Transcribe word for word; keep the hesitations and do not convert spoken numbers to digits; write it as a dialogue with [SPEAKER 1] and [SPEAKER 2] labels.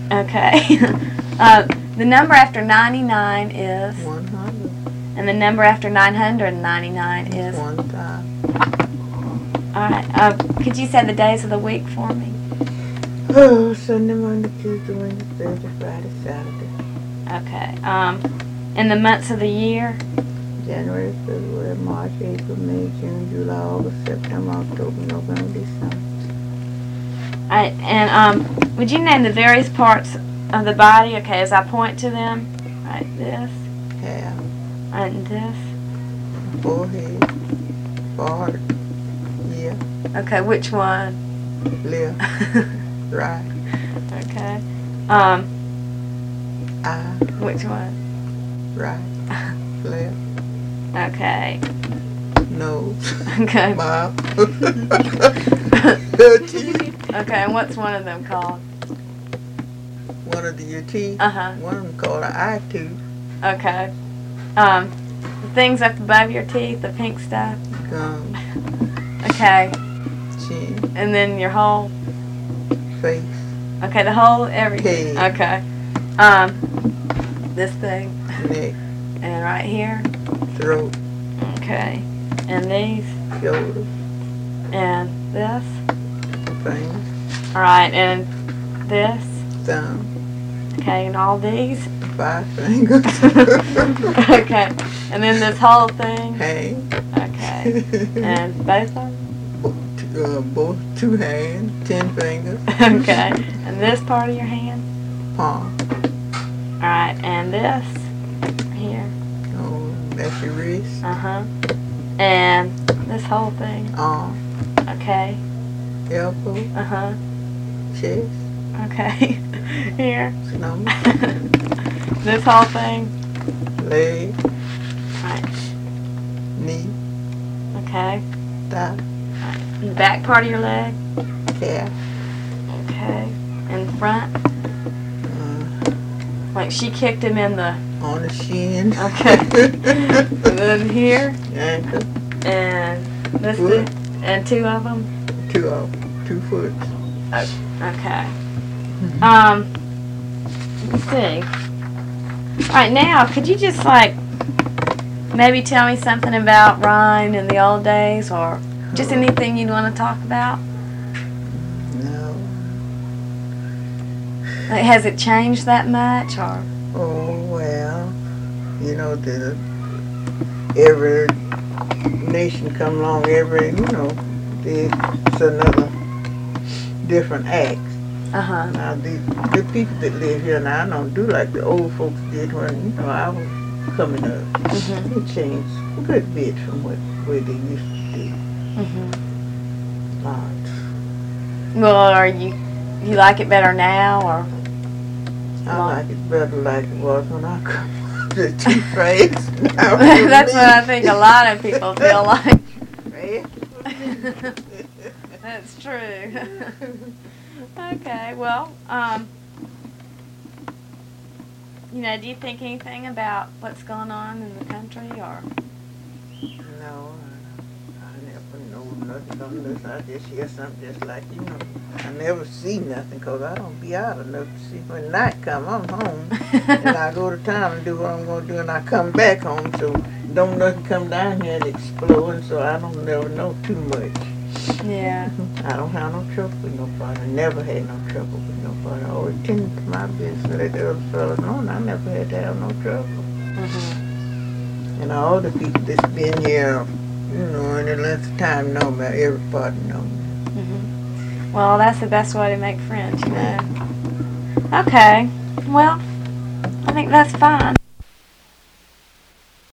[SPEAKER 1] Okay. uh, the number after ninety-nine is?
[SPEAKER 2] one hundred.
[SPEAKER 1] And the number after nine hundred ninety-nine is?
[SPEAKER 2] one thousand.
[SPEAKER 1] Alright. Uh, could you say the days of the week for me?
[SPEAKER 2] Oh, Sunday, Monday, Tuesday, Wednesday, Thursday, Friday, Saturday.
[SPEAKER 1] Okay. Um, and the months of the year?
[SPEAKER 2] January, February, March, April, May, June, July, August, September, October, November, December.
[SPEAKER 1] Alright. And um, would you name the various parts of the body? Okay, as I point to them. Alright, this.
[SPEAKER 2] Hair.
[SPEAKER 1] And this.
[SPEAKER 2] Forehead. Forehead. Yeah.
[SPEAKER 1] Okay, which one?
[SPEAKER 2] Left. Right.
[SPEAKER 1] Okay. Um,
[SPEAKER 2] Eye.
[SPEAKER 1] which one?
[SPEAKER 2] Right. Left.
[SPEAKER 1] Okay.
[SPEAKER 2] Nose.
[SPEAKER 1] Okay.
[SPEAKER 2] Mouth. Teeth.
[SPEAKER 1] Okay, and what's one of them called?
[SPEAKER 2] One of the your teeth.
[SPEAKER 1] Uh-huh.
[SPEAKER 2] One of them called an eye tooth.
[SPEAKER 1] Okay. Um, the things up above your teeth, the pink stuff.
[SPEAKER 2] Gum.
[SPEAKER 1] Okay.
[SPEAKER 2] Chin.
[SPEAKER 1] And then your whole,
[SPEAKER 2] Face.
[SPEAKER 1] okay, the whole, everything.
[SPEAKER 2] Head.
[SPEAKER 1] Okay. Um, this thing.
[SPEAKER 2] Neck.
[SPEAKER 1] And right here.
[SPEAKER 2] Throat.
[SPEAKER 1] Okay. And these.
[SPEAKER 2] Shoulder.
[SPEAKER 1] And this.
[SPEAKER 2] Fingers.
[SPEAKER 1] Alright, and this.
[SPEAKER 2] Thumb.
[SPEAKER 1] Okay, and all these.
[SPEAKER 2] Five fingers.
[SPEAKER 1] Okay. And then this whole thing.
[SPEAKER 2] Hand.
[SPEAKER 1] Okay. And both of them?
[SPEAKER 2] Uh, both two hands, ten fingers.
[SPEAKER 1] Okay. And this part of your hand?
[SPEAKER 2] Palm.
[SPEAKER 1] Alright, and this? Here.
[SPEAKER 2] Oh, that's your wrist.
[SPEAKER 1] Uh-huh. And this whole thing?
[SPEAKER 2] Arm.
[SPEAKER 1] Okay.
[SPEAKER 2] Elbow.
[SPEAKER 1] Uh-huh.
[SPEAKER 2] Chest.
[SPEAKER 1] Okay. Here.
[SPEAKER 2] Stomach.
[SPEAKER 1] This whole thing?
[SPEAKER 2] Leg.
[SPEAKER 1] Right.
[SPEAKER 2] Knee.
[SPEAKER 1] Okay.
[SPEAKER 2] Thigh.
[SPEAKER 1] The back part of your leg?
[SPEAKER 2] Calf.
[SPEAKER 1] Okay. And the front?
[SPEAKER 2] Uh,
[SPEAKER 1] Like she kicked him in the...
[SPEAKER 2] on the shin.
[SPEAKER 1] Okay. And then here?
[SPEAKER 2] Ankle.
[SPEAKER 1] And this
[SPEAKER 2] Foot.
[SPEAKER 1] thing? And two of them?
[SPEAKER 2] Two of two foot.
[SPEAKER 1] Okay. Um, let's see. Alright, now, could you just, like, maybe tell me something about Ryan in the old days, or just anything you'd want to talk about?
[SPEAKER 2] No.
[SPEAKER 1] Like, has it changed that much, or?
[SPEAKER 2] Oh, well, you know, the every nation come along, every, you know, it's another different act.
[SPEAKER 1] Uh-huh.
[SPEAKER 2] Now, the, the people that live here now don't do like the old folks did when, you know, I was coming up.
[SPEAKER 1] Mm-hmm.
[SPEAKER 2] It changed a good bit from what way they used to do.
[SPEAKER 1] Mm-hmm.
[SPEAKER 2] Lots.
[SPEAKER 1] Well, are you, you like it better now, or?
[SPEAKER 2] I like it better like it was when I come up. The too fast now.
[SPEAKER 1] That's what I think a lot of people feel like. That's true. Okay, well, um, you know, do you think anything about what's going on in the country, or?
[SPEAKER 2] No, I, I never know nothing unless I just hear something just like, you know. I never see nothing because I don't be out enough to see. When night come, I'm home. And I go to town and do what I'm going to do, and I come back home. So don't nothing come down here and explode, so I don't never know too much.
[SPEAKER 1] Yeah.
[SPEAKER 2] I don't have no trouble with nobody. I never had no trouble with nobody. I always tended to my business. Let the other fellas know, and I never had to have no trouble.
[SPEAKER 1] Mm-hmm.
[SPEAKER 2] And all the people that's been here, you know, in the length of time know about everybody know me.
[SPEAKER 1] Mm-hmm. Well, that's the best way to make friends, you know. Okay. Well, I think that's fine.